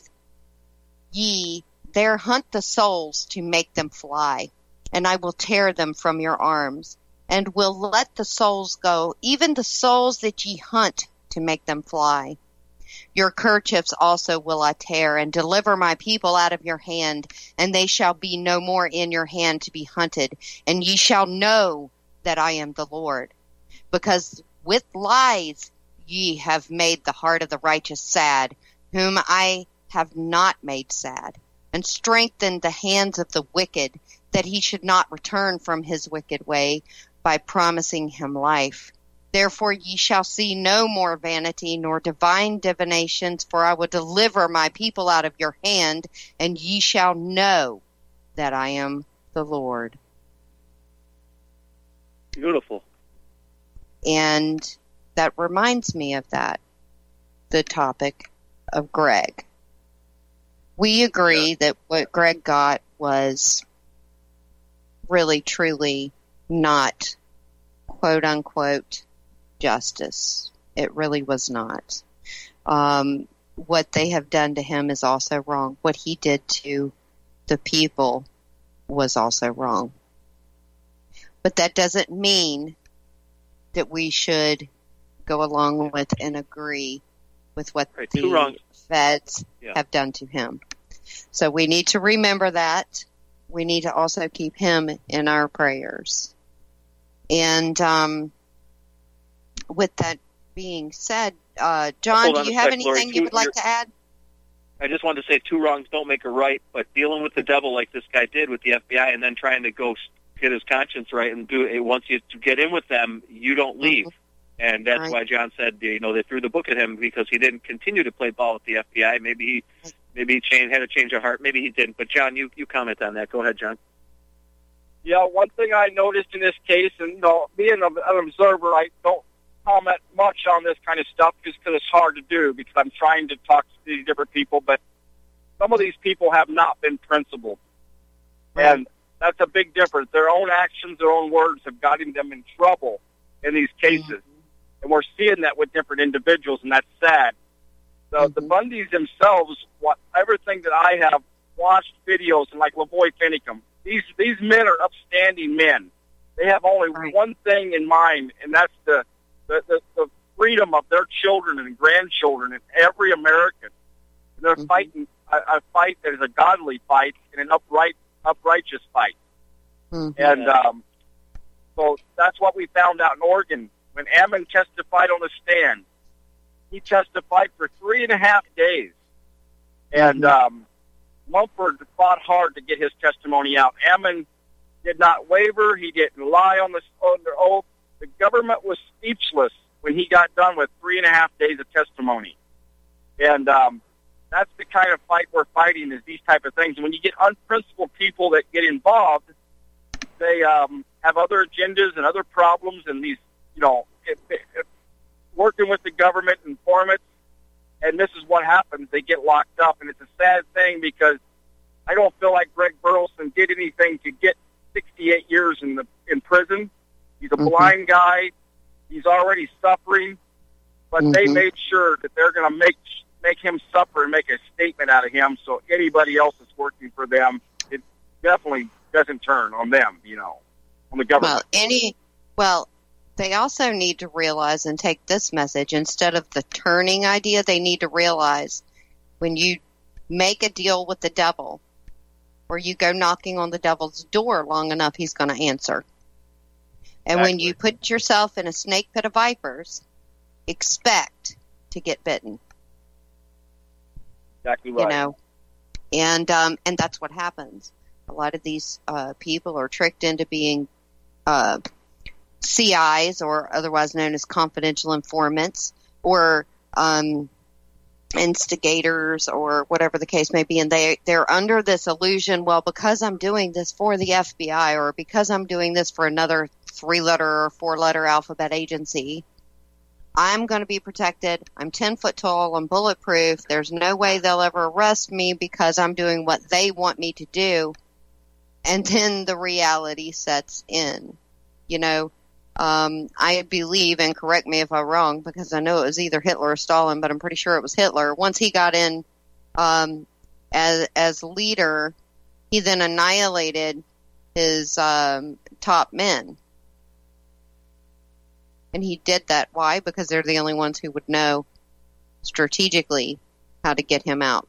ye there hunt the souls to make them fly, and I will tear them from your arms, and will let the souls go, even the souls that ye hunt to make them fly. Your kerchiefs also will I tear, and deliver my people out of your hand, and they shall be no more in your hand to be hunted, and ye shall know that I am the Lord. Because with lies ye have made the heart of the righteous sad, whom I have not made sad, and strengthened the hands of the wicked, that he should not return from his wicked way, by promising him life. Therefore ye shall see no more vanity, nor divine divinations, for I will deliver my people out of your hand, and ye shall know that I am the Lord.
Beautiful.
And that reminds me of that, the topic of Greg. We agree yeah. that what Greg got was really, truly not quote unquote justice. It really was not. Um, what they have done to him is also wrong. What he did to the people was also wrong. But that doesn't mean that we should go along with and agree with what
right,
the feds
yeah.
have done to him. So we need to remember that. We need to also keep him in our prayers. And um, with that being said, uh, John, do you have
sec, Lori.
anything you would like to add?
I just wanted to say two wrongs don't make a right, but dealing with the devil like this guy did with the F B I and then trying to go get his conscience right and do it once you get in with them, you don't leave. And that's
Right.
why John said, you know, they threw the book at him because he didn't continue to play ball with the F B I. Maybe he, maybe he changed, had a change of heart. Maybe he didn't. But John, you, you comment on that. Go ahead, John.
Yeah, one thing I noticed in this case, and you know, being an observer, I don't comment much on this kind of stuff just because it's hard to do because I'm trying to talk to these different people. But some of these people have not been principled,
Right.
and that's a big difference. Their own actions, their own words have gotten them in trouble in these cases.
Mm-hmm.
And we're seeing that with different individuals, and that's sad. So
Mm-hmm.
the Bundys themselves, what everything that I have watched videos, and like Lavoy Finicum, these these men are upstanding men. They have only
Right.
one thing in mind, and that's the the, the, the freedom of their children and grandchildren and every American. And they're
Mhm.
fighting a, a fight that is a godly fight and an upright, uprighteous fight.
Mhm.
And um, so that's what we found out in Oregon. When Ammon testified on the stand, he testified for three and a half days. And um, Mumford fought hard to get his testimony out. Ammon did not waver. He didn't lie on the under oath. The government was speechless when he got done with three and a half days of testimony. And um, that's the kind of fight we're fighting, is these type of things. And when you get unprincipled people that get involved, they um, have other agendas and other problems, and these, you know, it, it, it, working with the government informants, and this is what happens. They get locked up, and it's a sad thing because I don't feel like Greg Burleson did anything to get sixty-eight years in the in prison. He's a
Mhm.
blind guy. He's already suffering, but they
Mhm.
made sure that they're going to make make him suffer and make a statement out of him. So anybody else that's working for them, it definitely doesn't turn on them. You know, on the government.
Well, any well, they also need to realize and take this message instead of the turning idea. They need to realize when you make a deal with the devil, or you go knocking on the devil's door long enough, he's going to answer. And when you put yourself in a snake pit of vipers, expect to get bitten.
Exactly right.
You know, and um, and that's what happens. A lot of these uh, people are tricked into being uh, C Is, or otherwise known as confidential informants, or um, instigators, or whatever the case may be, and they they're under this illusion. Well, because I'm doing this for the F B I, or because I'm doing this for another three-letter or four-letter alphabet agency, I'm going to be protected. I'm ten foot tall. I'm bulletproof. There's no way they'll ever arrest me because I'm doing what they want me to do. And then the reality sets in. You know, um, I believe, and correct me if I'm wrong, because I know it was either Hitler or Stalin, but I'm pretty sure it was Hitler. Once he got in um, as as leader, he then annihilated his um, top men. And he did that. Why? Because they're the only ones who would know strategically how to get him out.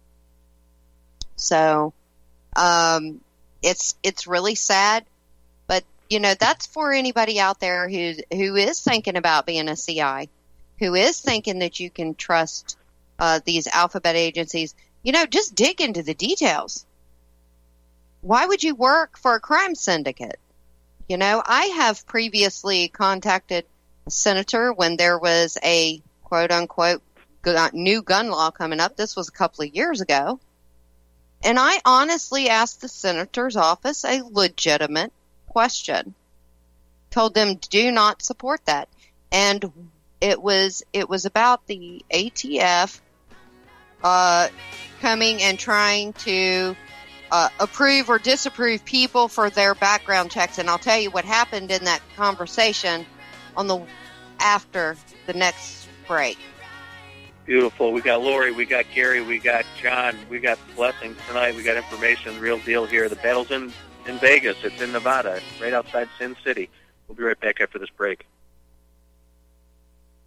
So um, it's it's really sad, but you know, that's for anybody out there who who is thinking about being a C I, who is thinking that you can trust uh, these alphabet agencies. You know, just dig into the details. Why would you work for a crime syndicate? You know, I have previously contacted a senator when there was a quote-unquote gun, new gun law coming up. This was a couple of years ago. And I honestly asked the senator's office a legitimate question. Told them, do not support that. And it was it was about the A T F uh, coming and trying to Uh, approve or disapprove people for their background checks. And I'll tell you what happened in that conversation on the after the next break.
Beautiful. We got Lori, we got Gary, we got John, we got blessings tonight. We got information, real deal here. The battle's in, in Vegas. It's in Nevada, right outside Sin City. We'll be right back after this break.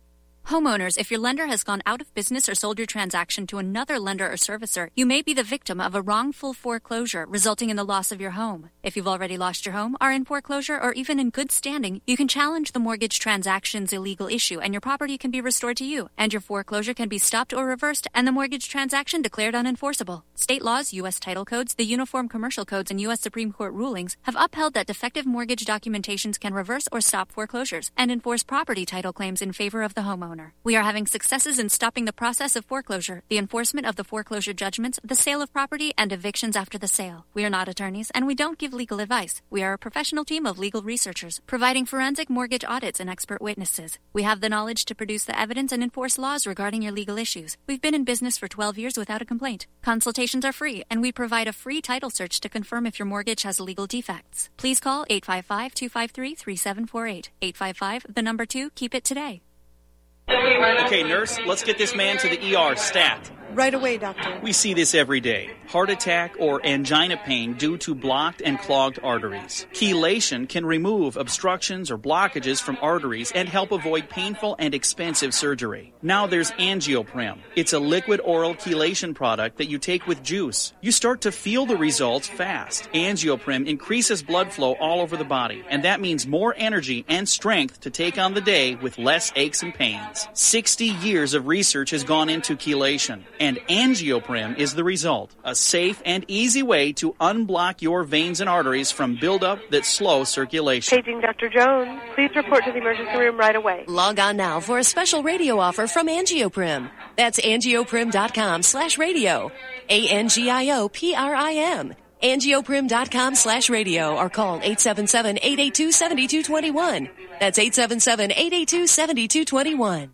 Homeowners, if your lender has gone out of business or sold your transaction to another lender or servicer, you may be the victim of a wrongful foreclosure resulting in the loss of your home. If you've already lost your home, are in foreclosure, or even in good standing, you can challenge the mortgage transaction's illegal issue and your property can be restored to you, and your foreclosure can be stopped or reversed and the mortgage transaction declared unenforceable. State laws, U S title codes, the Uniform Commercial Codes, and U S Supreme Court rulings have upheld that defective mortgage documentations can reverse or stop foreclosures and enforce property title claims in favor of the homeowner. We are having successes in stopping the process of foreclosure, the enforcement of the foreclosure judgments, the sale of property, and evictions after the sale. We are not attorneys, and we don't give legal advice. We are a professional team of legal researchers, providing forensic mortgage audits and expert witnesses. We have the knowledge to produce the evidence and enforce laws regarding your legal issues. We've been in business for twelve years without a complaint. Consultations are free, and we provide a free title search to confirm if your mortgage has legal defects. Please call eight five five, two five three, three seven four eight. eight five five, the number two, keep it today.
Okay, nurse, let's get this man to the E R stat.
Right away, doctor.
We see this every day. Heart attack or angina pain due to blocked and clogged arteries. Chelation can remove obstructions or blockages from arteries and help avoid painful and expensive surgery. Now there's Angioprim. It's a liquid oral chelation product that you take with juice. You start to feel the results fast. Angioprim increases blood flow all over the body, and that means more energy and strength to take on the day with less aches and pains. sixty years of research has gone into chelation, and Angioprim is the result. A safe and easy way to unblock your veins and arteries from buildup that slow circulation.
Paging Doctor Jones. Please report to the emergency room right away.
Log on now for a special radio offer from Angioprim. That's angioprim.com slash radio. A-N-G-I-O-P-R-I-M. Angioprim.com slash radio or call eight seven seven, eight eight two, seven two two one. That's eight seven seven, eight eight two, seven two two one.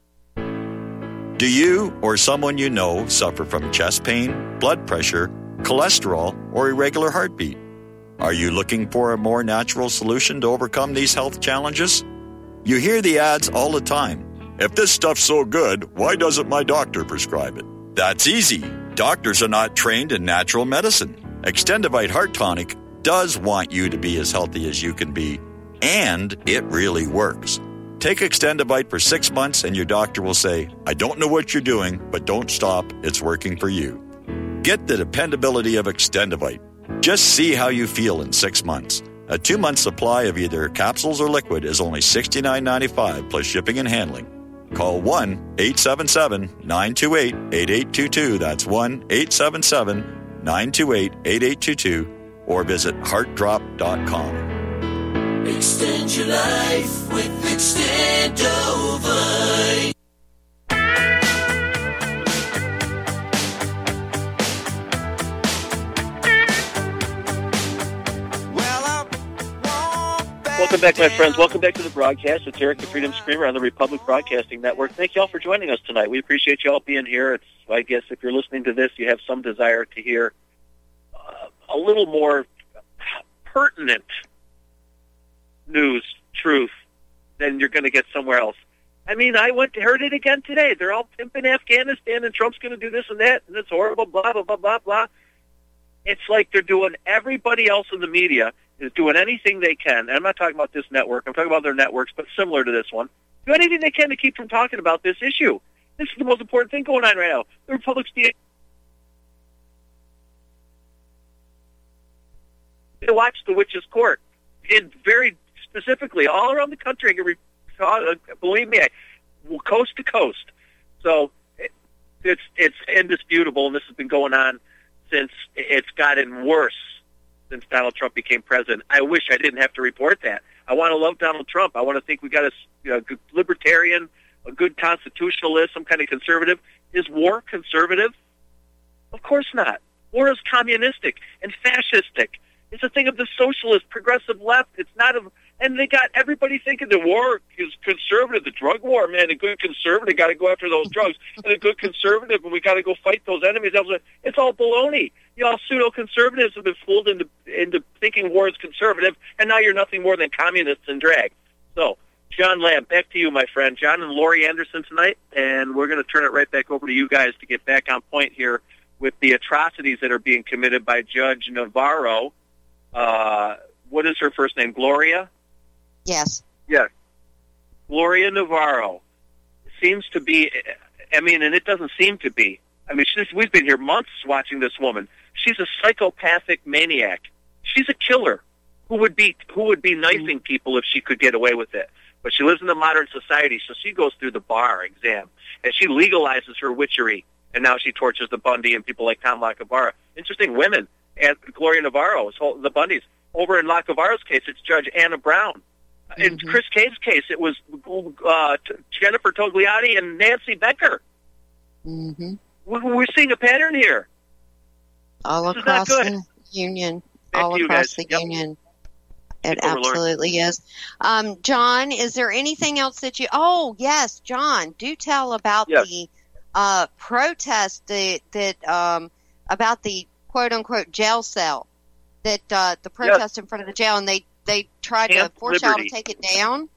Do you or someone you know suffer from chest pain, blood pressure, cholesterol, or irregular heartbeat? Are you looking for a more natural solution to overcome these health challenges? You hear the ads all the time. If this stuff's so good, why doesn't my doctor prescribe it? That's easy. Doctors are not trained in natural medicine. Extendivite Heart Tonic does want you to be as healthy as you can be, and it really works. Take Extendivite for six months and your doctor will say, I don't know what you're doing, but don't stop. It's working for you. Get the dependability of Extendivite. Just see how you feel in six months. A two-month supply of either capsules or liquid is only sixty-nine ninety-five plus shipping and handling. Call one eight seven seven, nine two eight, eight eight two two. That's one eight seven seven, nine two eight, eight eight two two. Or visit heart drop dot com.
Extend your life with Extendovite.
Welcome back, my friends. Welcome back to the broadcast. It's Eric the Freedom Screamer on the Republic Broadcasting Network. Thank you all for joining us tonight. We appreciate you all being here. It's, I guess if you're listening to this, you have some desire to hear uh, a little more pertinent news, truth, than you're going to get somewhere else. I mean, I went to, heard it again today. They're all pimping Afghanistan, and Trump's going to do this and that, and it's horrible, blah, blah, blah, blah, blah. It's like they're doing, everybody else in the media is doing anything they can. And I'm not talking about this network. I'm talking about their networks, but similar to this one. Do anything they can to keep from talking about this issue. This is the most important thing going on right now. The Republic's being... They watch the witch's court. In very specifically, all around the country, I can re- believe me, coast to coast. So it, it's it's indisputable, and this has been going on since it's gotten worse since Donald Trump became president. I wish I didn't have to report that. I want to love Donald Trump. I want to think we got a, you know, good libertarian, a good constitutionalist, some kind of conservative. Is war conservative? Of course not. War is communistic and fascistic. It's a thing of the socialist, progressive left. It's not a, and they got everybody thinking the war is conservative, the drug war, man. A good conservative got to go after those drugs, and a good conservative, and we got to go fight those enemies. It's all baloney. You all pseudo-conservatives have been fooled into into thinking war is conservative, and now you're nothing more than communists in drag. So, John Lamb, back to you, my friend. John and Lori Anderson tonight, and we're going to turn it right back over to you guys to get back on point here with the atrocities that are being committed by Judge Navarro. Uh, what is her first name? Gloria?
Yes.
Yes. Gloria Navarro. seems to be, I mean, and it doesn't seem to be. I mean, she's, we've been here months watching this woman. She's a psychopathic maniac. She's a killer who would be who would be knifing people if she could get away with it. But she lives in the modern society, so she goes through the bar exam, and she legalizes her witchery, and now she tortures the Bundy and people like Tom LaCavara. Interesting women. And Gloria Navarro, the Bundys. Over in LaCavara's case, it's Judge Anna Brown. Mm-hmm. In Chris Cave's case, it was uh, Jennifer Togliatti and Nancy Becker.
Mm-hmm.
We're seeing a pattern here.
All
this
across the union.
Back
all across the
yep.
union. It absolutely is. Um, John, is there anything else that you... Oh, yes, John, do tell about
yes.
the uh, protest that, that um, about the quote-unquote jail cell, that uh, the protest
yes.
in front of the jail, and they, they tried
Camp
to force
Liberty.
y'all to take it down?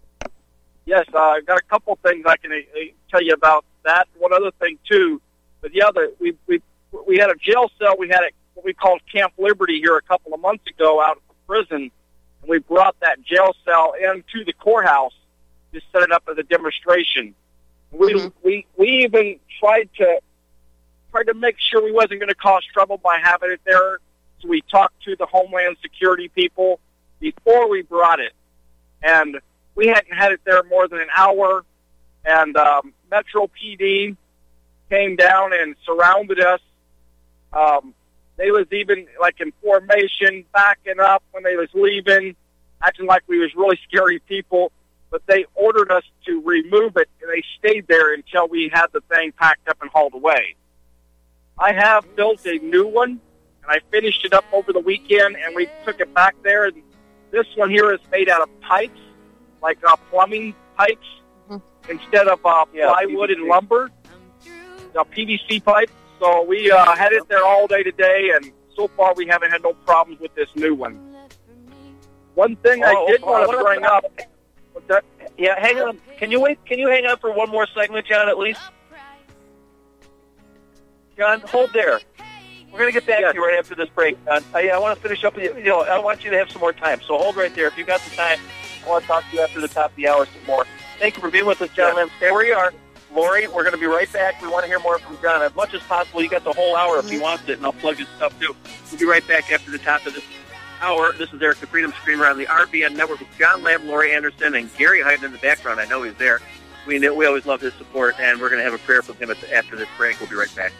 Yes, uh, I've got a couple things I can uh, tell you about that. One other thing, too, but the other, we we we had a jail cell. We had a, what we called Camp Liberty here a couple of months ago out of the prison, and we brought that jail cell into the courthouse to set it up as a demonstration. We mm-hmm. we we even tried to tried to make sure we wasn't going to cause trouble by having it there. So we talked to the Homeland Security people before we brought it, and we hadn't had it there more than an hour, and um, Metro P D came down and surrounded us. Um, they was even, like, in formation, backing up when they was leaving, acting like we was really scary people, but they ordered us to remove it, and they stayed there until we had the thing packed up and hauled away. I have built a new one, and I finished it up over the weekend, and we took it back there, and this one here is made out of pipes, like uh, plumbing pipes, mm-hmm. instead of uh,
yeah,
plywood
P V C.
and lumber, the P V C pipe. So we uh, had it there all day today, and so far we haven't had no problems with this new one. One thing
oh,
I did
oh,
want to bring up... That,
yeah, hang on. Can you wait? Can you hang on for one more segment, John, at least? John, hold there. We're going to get back yes. to you right after this break, John. I, I want to finish up with you. You know, I want you to have some more time, so hold right there. If you've got the time, I want to talk to you after the top of the hour some more. Thank you for being with us, John Lim. Stay where you are. Lori, we're going to be right back. We want to hear more from John. As much as possible, you got the whole hour if you want it, and I'll plug his stuff, too. We'll be right back after the top of this hour. This is Eric the Freedom Screamer on the R B N Network with John Lamb, Lori Anderson, and Gary Hyden in the background. I know he's there. We we always love his support, and we're going to have a prayer from him after this break. We'll be right back.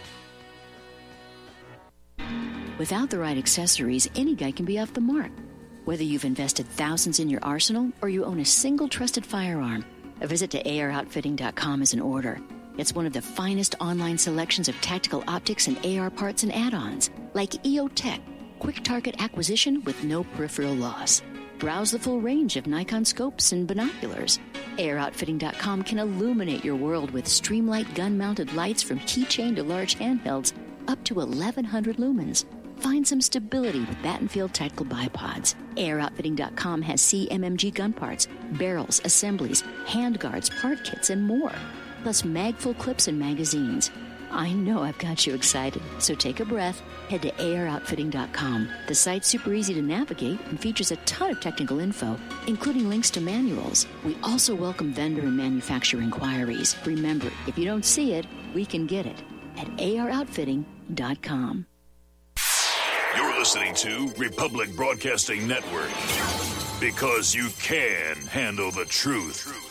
Without the right accessories, any guy can be off the mark. Whether you've invested thousands in your arsenal or you own a single trusted firearm, a visit to A R outfitting dot com is in order. It's one of the finest online selections of tactical optics and A R parts and add-ons, like E O Tech, quick target acquisition with no peripheral loss. Browse the full range of Nikon scopes and binoculars. A R outfitting dot com can illuminate your world with Streamlight gun-mounted lights from keychain to large handhelds, up to eleven hundred lumens. Find some stability with Battenfield Tactical Bipods. A R outfitting dot com has C M M G gun parts, barrels, assemblies, handguards, part kits, and more. Plus mag-full clips and magazines. I know I've got you excited, so take a breath. Head to A R outfitting dot com. The site's super easy to navigate and features a ton of technical info, including links to manuals. We also welcome vendor and manufacturer inquiries. Remember, if you don't see it, we can get it at A R outfitting dot com.
You're listening to Republic Broadcasting Network, because you can handle the truth.